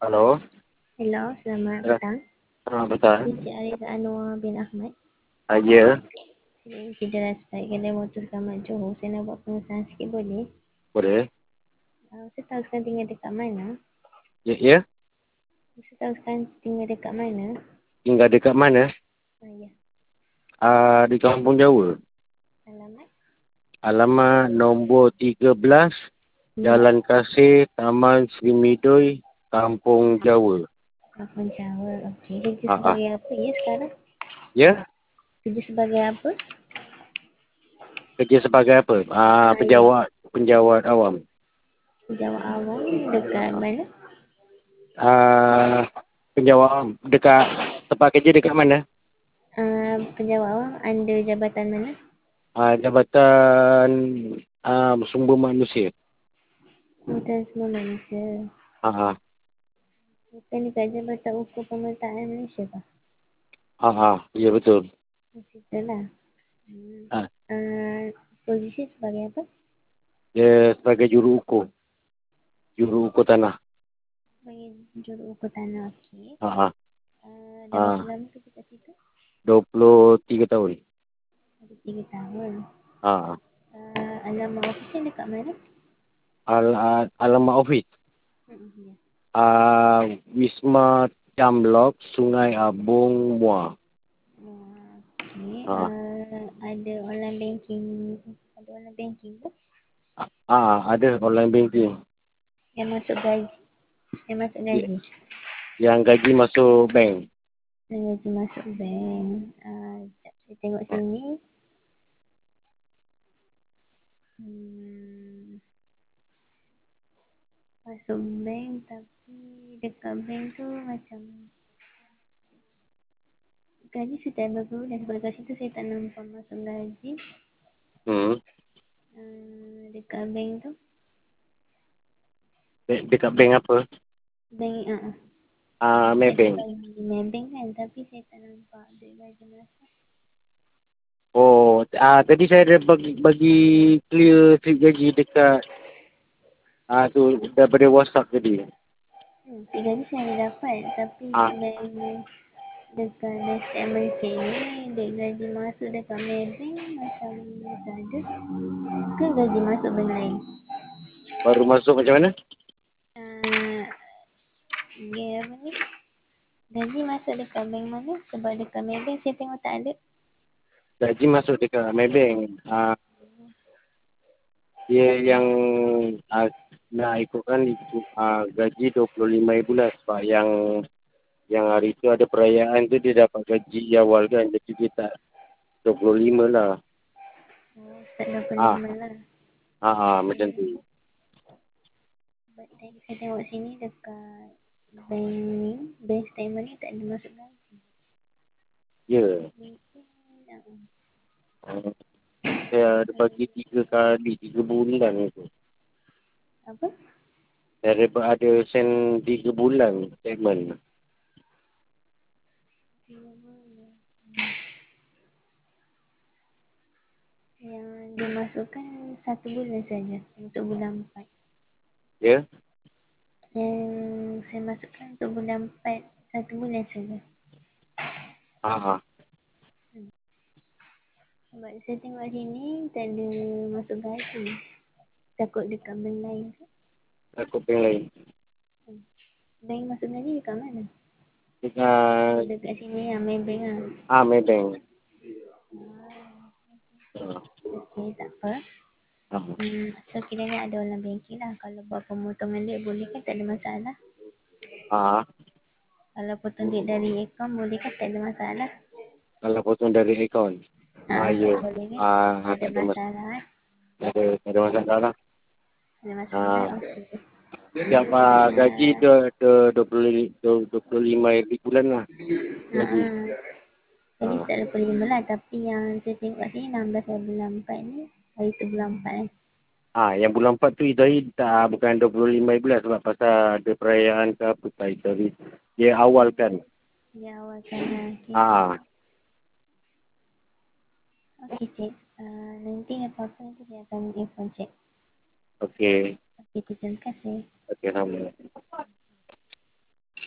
Halo, Hello, selamat ya, petang. selamat petang. Encik Arif Anwar bin Ahmad. Ya, Saya cedera spike kedai motor Kamat Johor. Saya nak buat pengesahan sikit boleh? boleh. Saya tahu sekarang tinggal dekat mana? Ya. Saya tahu sekarang tinggal dekat mana? Tinggal dekat mana? Ya. Di Kampung Jawa. Alamat? Alamat nombor 13, Ya. Jalan Kasih, Taman Sri Midoi, Kampung Jawa. Kampung Jawa. Okey. Kerja Ah, ah. sebagai apa ya sekarang? Ya, Kerja sebagai apa? kerja sebagai apa? Ya. Penjawat awam. Jawab awam dekat mana? Penjawat awam. Dekat tempat kerja dekat mana? Penjawat awam under jabatan mana? Jabatan Sumber Manusia. Jabatan Semua Manusia. Ah, ah. Bukan dekat Jabatan Ukur Pemerintah Malaysia kah? Ya betul. Macam itulah. Hmm. Ah, Posisi sebagai apa? dia sebagai juru ukur tanah. Sebagai juru ukur tanah. Okey. Ha ah. Dah berapa Ah, lama kerja kat situ? 23 tahun. Ada 3 tahun. Ah, Alamat ofisnya dekat mana? alamat office. Ya. Wisma Camlok, Sungai Abung, Muar. Okey. Ah, Ada online banking. Ada online banking ke? ada online banking. Yang masuk gaji. Yang masuk Ya, gaji. yang gaji masuk bank. Yang gaji masuk bank. Sekejap saya tengok sini. Hmm, masuk bank tapi dekat bank tu macam gaji saya tak berguna sebab kat situ saya tak nampak masuk gaji. Hmm. Dekat bank tu. Dekat bank apa? Bank biasa Maybank. bagi Maybank kan tapi saya tak nampak duit gaji masuk. Oh, tadi saya ada bagi clear slip gaji dekat tu daripada WhatsApp tadi. Slip gaji saya ada dapat tapi Ah, bank dekat bank statement saya ni duit gaji masuk dekat Maybank macam tak ada. Ke gaji masuk bank lain? baru masuk macam mana? Uh, dia apa ni? Gaji masuk dekat bank mana? Sebab dekat Maybank saya tengok tak ada. Gaji masuk dekat Maybank. Dia yang nak ikutkan itu gaji 25,000 lah sebab yang hari tu ada perayaan tu dia dapat gaji awal kan, jadi dia tak 25 lah. Tak dapat Ah, 5 lah. macam tu. Sebab saya tengok sini dekat bank ni, bank statement ni tak ada masuk gaji. Ya. Mungkin Ah, saya ada bagi 3 kali, 3 bulan itu. apa? Saya ada send 3 bulan statement. Yang dimasukkan 1 bulan saja untuk bulan 4. Ya. Yang saya masukkan untuk bulan 4 1 bulan saja. Ah, Sebab saya tengok sini tak ada masuk gaji. Takut dekat bank lain ke? takut bank lain. Bank masuk gaji dekat mana? Dekat Dekat sini lah, Maybank lah. Maybank. Ah, Okey, tak apa. ah, So kiranya ada online banking lah. Kalau buat pemotongan duit boleh kan, tak ada masalah. ah. Kalau potong duit dari akaun boleh kan, tak ada masalah. Kalau potong dari akaun. Ya. Boleh kan? Tak ada Tak ada masalah kan? tak ada masalah lah. Tak ada masalah, Ah, okey. Setiap gaji tu 25 ribu bulan lah gaji. Jadi Ah, tak ada 25 lah. Tapi yang saya tengok kat sini 16 hari bulan 4 ni. Hari tu bulan 4 kan. yang bulan 4 tu Idai tak bukan 25 ribu lah sebab pasal ada perayaan ke apa tak Idai. Dia awal kan. Dia awal kan lah. Okay, cik. Ah, Okay, cik. Nanti apa-apa nanti saya akan inform cik. okey. Okay, terima kasih. Okey, sama.